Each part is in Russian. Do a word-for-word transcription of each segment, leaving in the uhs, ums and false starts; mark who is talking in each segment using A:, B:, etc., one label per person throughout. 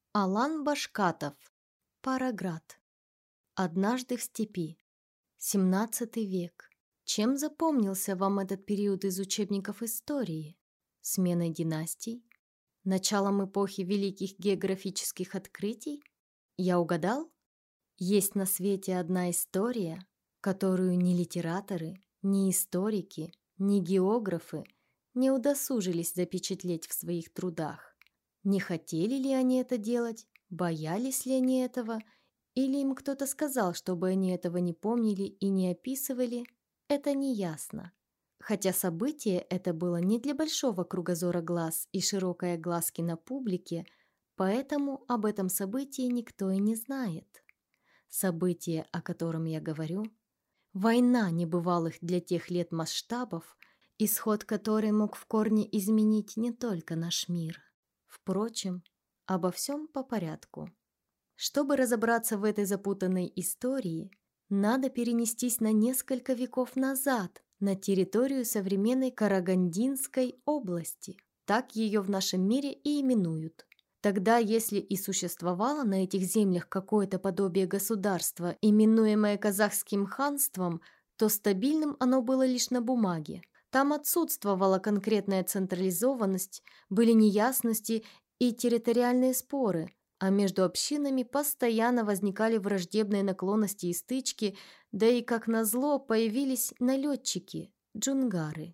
A: Алан Башкатов. Параград. Однажды в степи. семнадцатый век. Чем запомнился вам этот период из учебников истории? Сменой династий? Началом эпохи великих географических открытий? Я угадал? Есть на свете одна история, которую ни литераторы, ни историки, ни географы не удосужились запечатлеть в своих трудах. Не хотели ли они это делать, боялись ли они этого, или им кто-то сказал, чтобы они этого не помнили и не описывали, это не ясно. Хотя событие это было не для большого кругозора глаз и широкой огласки на публике, поэтому об этом событии никто и не знает. Событие, о котором я говорю, война небывалых для тех лет масштабов, исход которой мог в корне изменить не только наш мир. Впрочем, обо всем по порядку. Чтобы разобраться в этой запутанной истории, надо перенестись на несколько веков назад, на территорию современной Карагандинской области. Так ее в нашем мире и именуют. Тогда, если и существовало на этих землях какое-то подобие государства, именуемое казахским ханством, то стабильным оно было лишь на бумаге. Там отсутствовала конкретная централизованность, были неясности и территориальные споры, а между общинами постоянно возникали враждебные наклонности и стычки, да и, как назло, появились налетчики – джунгары.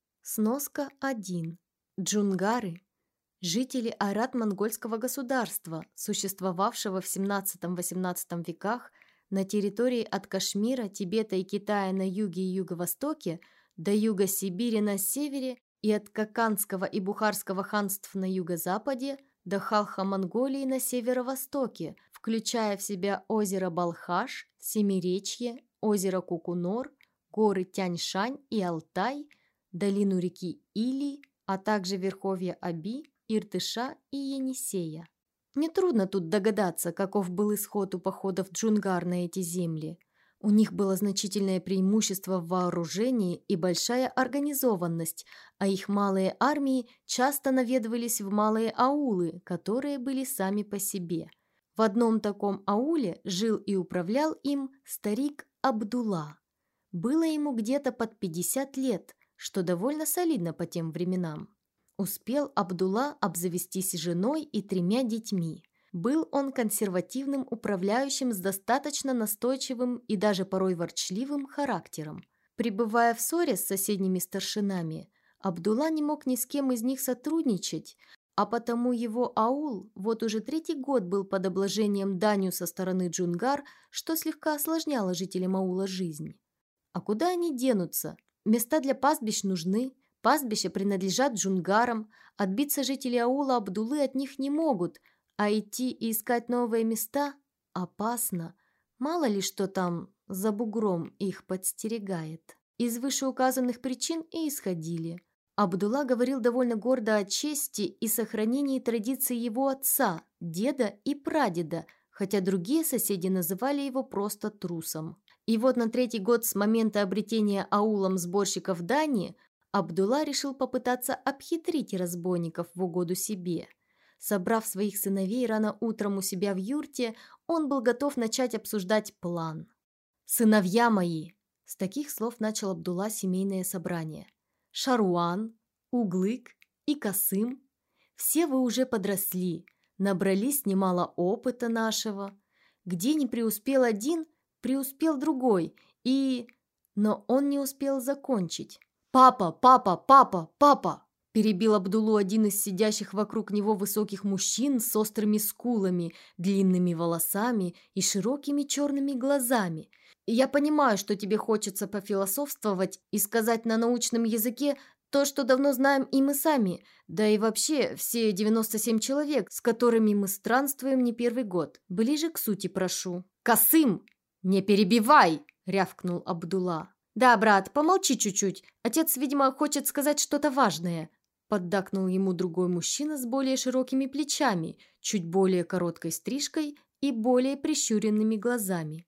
A: Сноска один. Джунгары – жители айрат-монгольского государства, существовавшего в семнадцатом-восемнадцатом веках на территории от Кашмира, Тибета и Китая на юге и юго-востоке до юга Сибири на севере и от Каканского и Бухарского ханств на юго-западе до Халха-Монголии на северо-востоке, включая в себя озеро Балхаш, Семиречье, озеро Кукунор, горы Тянь-Шань и Алтай, долину реки Или, а также верховья Аби, Иртыша и Енисея. Нетрудно тут догадаться, каков был исход у походов джунгар на эти земли. У них было значительное преимущество в вооружении и большая организованность, а их малые армии часто наведывались в малые аулы, которые были сами по себе. В одном таком ауле жил и управлял им старик Абдулла. Было ему где-то под пятьдесят лет, что довольно солидно по тем временам. Успел Абдулла обзавестись женой и тремя детьми. Был он консервативным управляющим с достаточно настойчивым и даже порой ворчливым характером. Пребывая в ссоре с соседними старшинами, Абдулла не мог ни с кем из них сотрудничать, а потому его аул вот уже третий год был под обложением данью со стороны джунгар, что слегка осложняло жителям аула жизнь. А куда они денутся? Места для пастбищ нужны, пастбища принадлежат джунгарам, отбиться жители аула Абдуллы от них не могут, а идти и искать новые места опасно. Мало ли что там за бугром их подстерегает. Из вышеуказанных причин и исходили. Абдулла говорил довольно гордо о чести и сохранении традиций его отца, деда и прадеда, хотя другие соседи называли его просто трусом. И вот на третий год с момента обретения аулом сборщиков дани Абдулла решил попытаться обхитрить разбойников в угоду себе. Собрав своих сыновей рано утром у себя в юрте, он был готов начать обсуждать план. «Сыновья мои!» – с таких слов начал Абдулла семейное собрание. «Шаруан, Углык и Касым, все вы уже подросли, набрались немало опыта нашего. Где не преуспел один, преуспел другой, и...» Но он не успел закончить. «Папа, папа, папа, папа!» Перебил Абдуллу один из сидящих вокруг него высоких мужчин с острыми скулами, длинными волосами и широкими черными глазами. «Я понимаю, что тебе хочется пофилософствовать и сказать на научном языке то, что давно знаем и мы сами, да и вообще все девяносто семь человек, с которыми мы странствуем не первый год. Ближе к сути прошу». «Касым, не перебивай!» – рявкнул Абдулла. «Да, брат, помолчи чуть-чуть. Отец, видимо, хочет сказать что-то важное». Поддакнул ему другой мужчина с более широкими плечами, чуть более короткой стрижкой и более прищуренными глазами.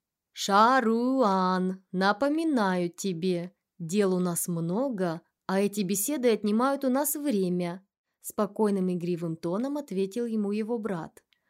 A: «Шаруан, напоминаю тебе, дел у нас много, а эти беседы отнимают у нас время», спокойным игривым тоном ответил ему его брат.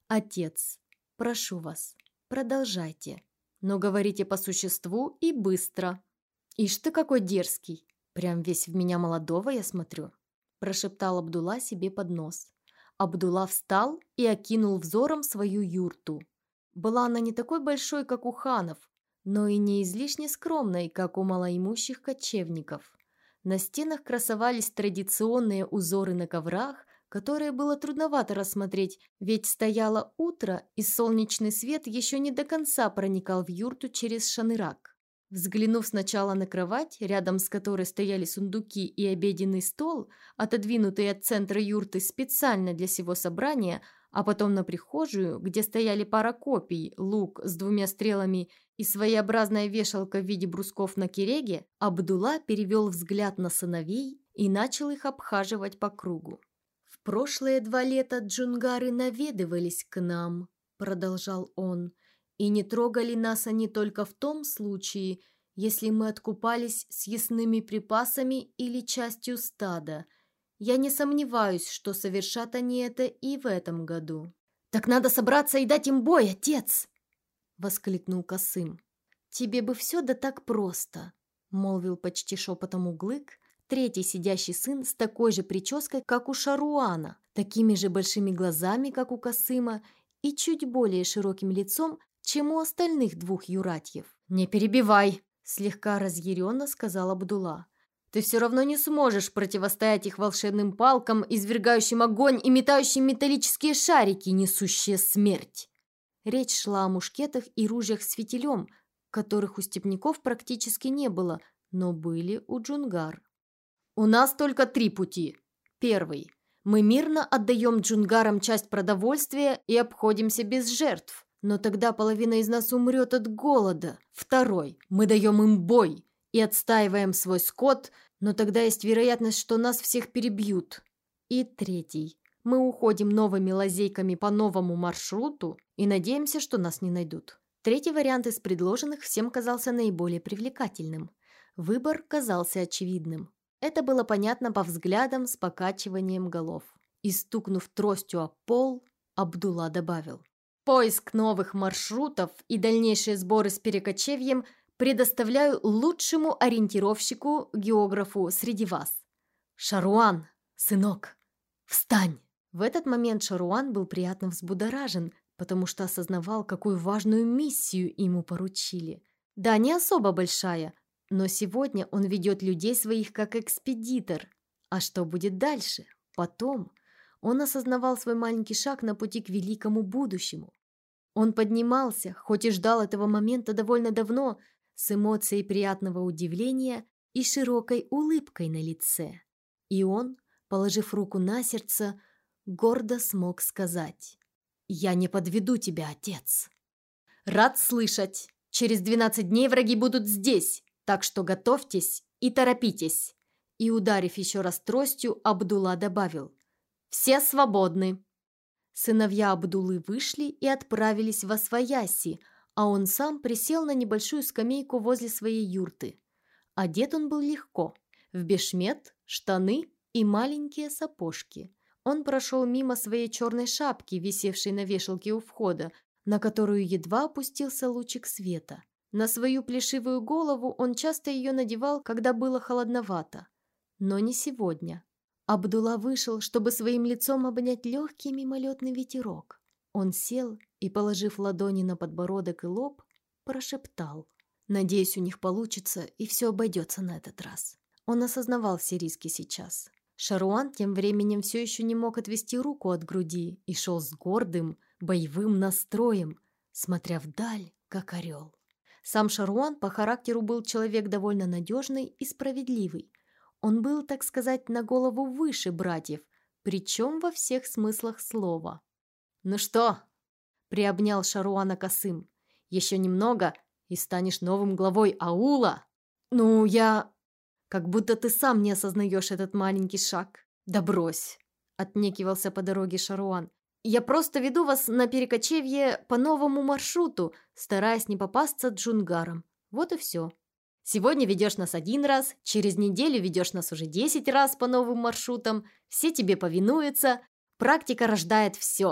A: Отец, прошу вас, продолжайте, но говорите по существу и быстро. Ишь ты какой дерзкий, прям весь в меня молодого я смотрю, прошептал Абдулла себе под нос. Абдулла встал и окинул взором свою юрту. Была она не такой большой, как у ханов, но и не излишне скромной, как у малоимущих кочевников. На стенах красовались традиционные узоры на коврах, которые было трудновато рассмотреть, ведь стояло утро, и солнечный свет еще не до конца проникал в юрту через шанырак. Взглянув сначала на кровать, рядом с которой стояли сундуки и обеденный стол, отодвинутые от центра юрты специально для сего собрания, а потом на прихожую, где стояли пара копий, лук с двумя стрелами и своеобразная вешалка в виде брусков на киреге, Абдулла перевел взгляд на сыновей и начал их обхаживать по кругу. «В прошлые два лета джунгары наведывались к нам», — продолжал он, «и не трогали нас они только в том случае, если мы откупались съестными припасами или частью стада. Я не сомневаюсь, что совершат они это и в этом году». «Так надо собраться и дать им бой, отец!» — воскликнул Касым. «Тебе бы все да так просто», — молвил почти шепотом Углык, третий сидящий сын с такой же прической, как у Шаруана, такими же большими глазами, как у Касыма, и чуть более широким лицом, чем у остальных двух юратьев. «Не перебивай!» — слегка разъяренно сказал Абдулла. «Ты все равно не сможешь противостоять их волшебным палкам, извергающим огонь и метающим металлические шарики, несущие смерть!» Речь шла о мушкетах и ружьях с фитилем, которых у степняков практически не было, но были у джунгар. «У нас только три пути. Первый. Мы мирно отдаем джунгарам часть продовольствия и обходимся без жертв, но тогда половина из нас умрет от голода. Второй. Мы даем им бой и отстаиваем свой скот, но тогда есть вероятность, что нас всех перебьют. И третий. Мы уходим новыми лазейками по новому маршруту и надеемся, что нас не найдут». Третий вариант из предложенных всем казался наиболее привлекательным. Выбор казался очевидным. Это было понятно по взглядам с покачиванием голов. И, стукнув тростью о пол, Абдулла добавил: «Поиск новых маршрутов и дальнейшие сборы с перекочевьем предоставляю лучшему ориентировщику, географу среди вас. Шаруан, сынок, встань!» В этот момент Шаруан был приятно взбудоражен, потому что осознавал, какую важную миссию ему поручили. Да, не особо большая, но сегодня он ведет людей своих как экспедитор. А что будет дальше? Потом. Он осознавал свой маленький шаг на пути к великому будущему. Он поднимался, хоть и ждал этого момента довольно давно, с эмоцией приятного удивления и широкой улыбкой на лице. И он, положив руку на сердце, гордо смог сказать: «Я не подведу тебя, отец». «Рад слышать. Через двенадцать дней враги будут здесь, так что готовьтесь и торопитесь». И, ударив еще раз тростью, Абдулла добавил: «Все свободны». Сыновья Абдуллы вышли и отправились во свояси, а он сам присел на небольшую скамейку возле своей юрты. Одет он был легко, в бешмет, штаны и маленькие сапожки. Он прошел мимо своей черной шапки, висевшей на вешалке у входа, на которую едва опустился лучик света. На свою плешивую голову он часто ее надевал, когда было холодновато. Но не сегодня. Абдулла вышел, чтобы своим лицом обнять легкий мимолетный ветерок. Он сел и, положив ладони на подбородок и лоб, прошептал: «Надеюсь, у них получится, и все обойдется на этот раз». Он осознавал все риски сейчас. Шаруан тем временем все еще не мог отвести руку от груди и шел с гордым, боевым настроем, смотря вдаль, как орел. Сам Шаруан по характеру был человек довольно надежный и справедливый. Он был, так сказать, на голову выше братьев, причем во всех смыслах слова. «Ну что?» – приобнял Шаруана Касым. «Еще немного, и станешь новым главой аула». «Ну, я...» «Как будто ты сам не осознаешь этот маленький шаг». «Да брось!» – отнекивался по дороге Шаруан. «Я просто веду вас на перекочевье по новому маршруту, стараясь не попасться джунгарам. Вот и все. Сегодня ведешь нас один раз, через неделю ведешь нас уже десять раз по новым маршрутам, все тебе повинуются. Практика рождает все.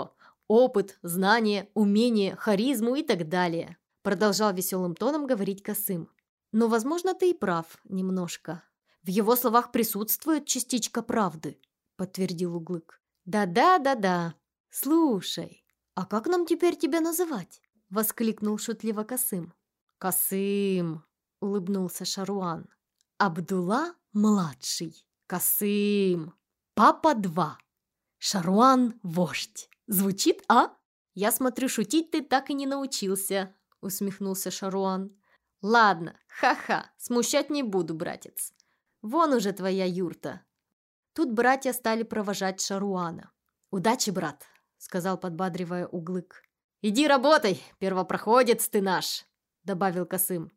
A: опыт, знания, умение, харизму и так далее. Продолжал веселым тоном говорить Касым. Но, возможно, ты и прав немножко. В его словах присутствует частичка правды, подтвердил Углык. Да-да-да-да. Слушай, а как нам теперь тебя называть? Воскликнул шутливо Касым. Касым, улыбнулся Шаруан. Абдулла-младший. Касым. Папа-два. Шаруан-вождь. Звучит, а? Я смотрю, шутить ты так и не научился, усмехнулся Шаруан. Ладно, ха-ха, смущать не буду, братец. Вон уже твоя юрта. Тут братья стали провожать Шаруана. Удачи, брат, сказал, подбадривая Углык. Иди работай, первопроходец ты наш, добавил Касым.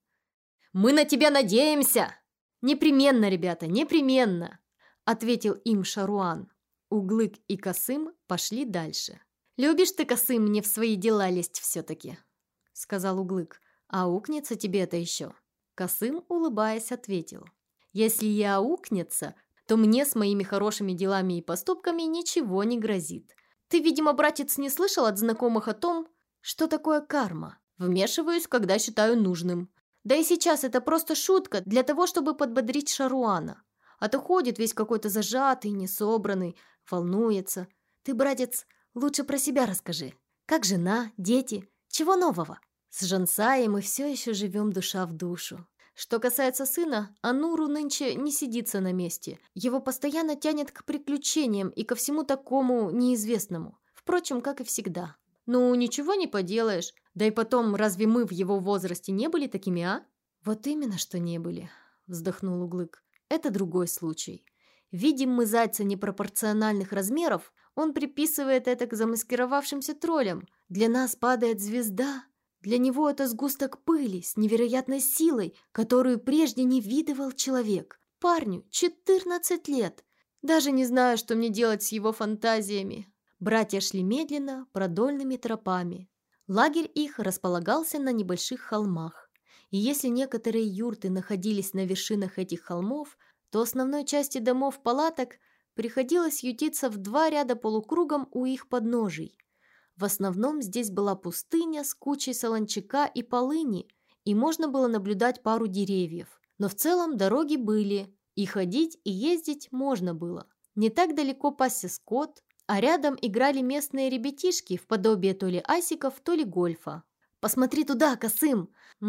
A: Мы на тебя надеемся. Непременно, ребята, непременно, ответил им Шаруан. Углык и Касым пошли дальше. «Любишь ты, Касым, мне в свои дела лезть все-таки», — сказал Углык. «А аукнется тебе это еще?» Касым, улыбаясь, ответил. «Если и аукнется, то мне с моими хорошими делами и поступками ничего не грозит. Ты, видимо, братец, не слышал от знакомых о том, что такое карма. Вмешиваюсь, когда считаю нужным. Да и сейчас это просто шутка для того, чтобы подбодрить Шаруана. А то ходит весь какой-то зажатый, несобранный, волнуется. Ты, братец, лучше про себя расскажи. Как жена, дети, чего нового? С Жансаем мы все еще живем душа в душу. Что касается сына, Ануру нынче не сидится на месте. Его постоянно тянет к приключениям и ко всему такому неизвестному. Впрочем, как и всегда. Ну, ничего не поделаешь. Да и потом, разве мы в его возрасте не были такими, а? Вот именно, что не были, вздохнул Углык. Это другой случай. Видим мы зайца непропорциональных размеров, он приписывает это к замаскировавшимся троллям. Для нас падает звезда. Для него это сгусток пыли с невероятной силой, которую прежде не видывал человек. Парню четырнадцать лет. Даже не знаю, что мне делать с его фантазиями. Братья шли медленно, продольными тропами. Лагерь их располагался на небольших холмах. И если некоторые юрты находились на вершинах этих холмов, то основной части домов-палаток приходилось ютиться в два ряда полукругом у их подножий. В основном здесь была пустыня с кучей солончака и полыни, и можно было наблюдать пару деревьев. Но в целом дороги были, и ходить, и ездить можно было. Не так далеко пасся скот, а рядом играли местные ребятишки в подобие то ли асиков, то ли гольфа. «Посмотри туда, Касым!»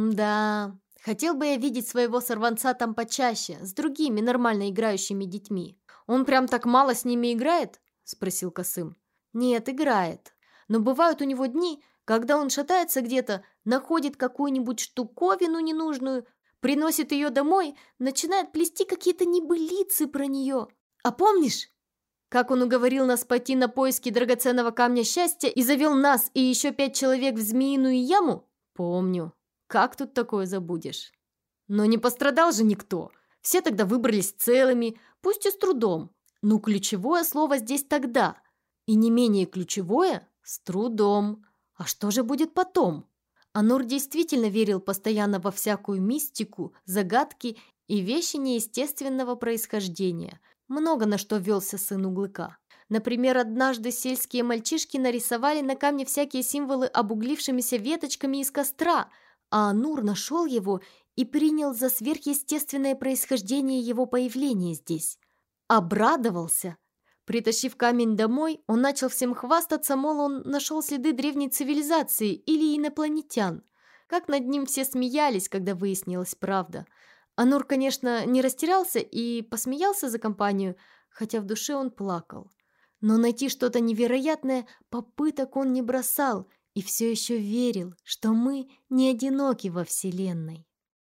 A: «Да, хотел бы я видеть своего сорванца там почаще, с другими нормально играющими детьми». «Он прям так мало с ними играет?» – спросил Касым. «Нет, играет. Но бывают у него дни, когда он шатается где-то, находит какую-нибудь штуковину ненужную, приносит ее домой, начинает плести какие-то небылицы про нее. А помнишь, как он уговорил нас пойти на поиски драгоценного камня счастья и завел нас и еще пять человек в змеиную яму? Помню. Как тут такое забудешь? Но не пострадал же никто. Все тогда выбрались целыми, пусть и с трудом. Но ключевое слово здесь тогда. И не менее ключевое – с трудом. А что же будет потом? Анур действительно верил постоянно во всякую мистику, загадки и вещи неестественного происхождения. Много на что велся сын Углыка. Например, однажды сельские мальчишки нарисовали на камне всякие символы обуглившимися веточками из костра, а Анур нашел его и принял за сверхъестественное происхождение его появления здесь. Обрадовался. Притащив камень домой, он начал всем хвастаться, мол, он нашел следы древней цивилизации или инопланетян. Как над ним все смеялись, когда выяснилась правда. Анур, конечно, не растерялся и посмеялся за компанию, хотя в душе он плакал. Но найти что-то невероятное попыток он не бросал и все еще верил, что мы не одиноки во Вселенной.